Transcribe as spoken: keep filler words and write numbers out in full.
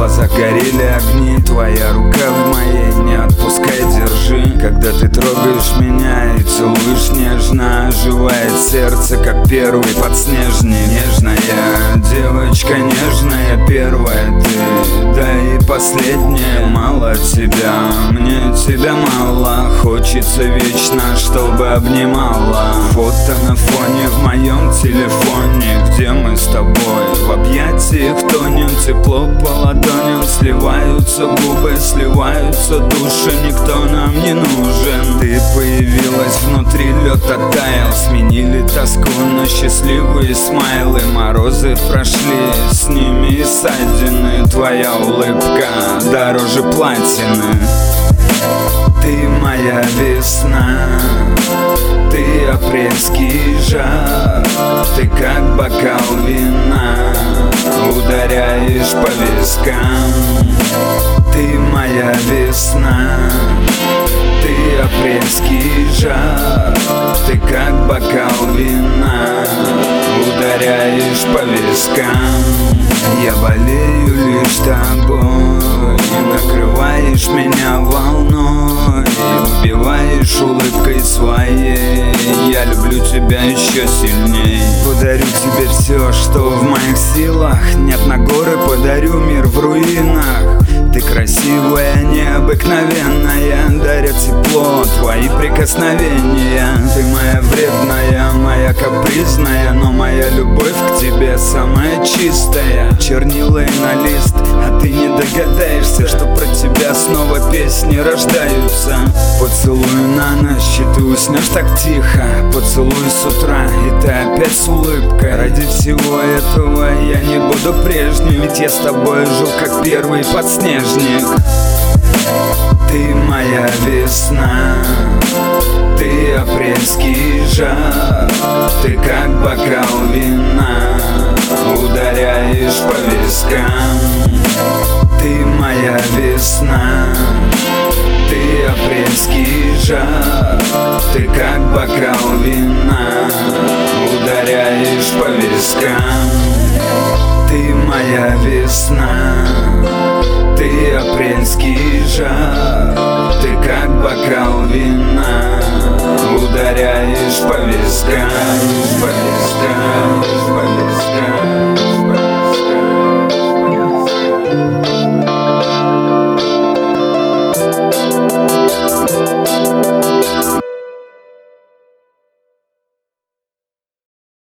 глазах горели огни, твоя рука в моей, не отпускай, держи. Когда ты трогаешь меня и целуешь нежно, оживает сердце, как первый подснежник. Нежная девочка, нежная первая ты, да и последняя. Мало тебя, мне тебя мало, хочется вечно, чтобы обнимала. Фото на фоне в моем телефоне, где мы с тобой в объятиях тонем, тепло по ладоням, сливаются губы, сливаются души, никто нам не нужен. Ты появилась внутри, лед оттаял, сменили тоску на счастливые смайлы. Морозы прошли, с ними и ссадины, твоя улыбка дороже платины. Ты моя весна, ты апрельский жар, ты как бокал вина, ударяешь по вискам. Ты моя весна, ты апрельский жар, ты как бокал вина, ударяешь по вискам. Я болею лишь тобой, накрываешь меня волной, убиваешь улыбкой своей. Я люблю тебя еще сильней. Подарю тебе все, что в моих силах. Нет на горы, подарю мир в руинах. Ты красивая, необыкновенная, дарят тепло твои прикосновения. Ты моя вредная, моя капризная, но моя любовь к тебе самая чистая. Чернила и на лист, а ты не догадаешься, что про тебя снова песни рождаются. Поцелуй на ночь, и ты уснешь так тихо. Поцелуй с утра, и ты опять с улыбкой. Ради всего этого я не буду прежним, ведь я с тобой жил как первый подснежник. Ты моя весна, ты апрельский жар, ты как бокал вина, ударяешь по вискам. Ты моя весна, ты апрельский жар, ты как бокал вина, ударяешь по вискам. Ты моя весна, ты апрельский жар, ты как бокал вина, ударяешь по вискам.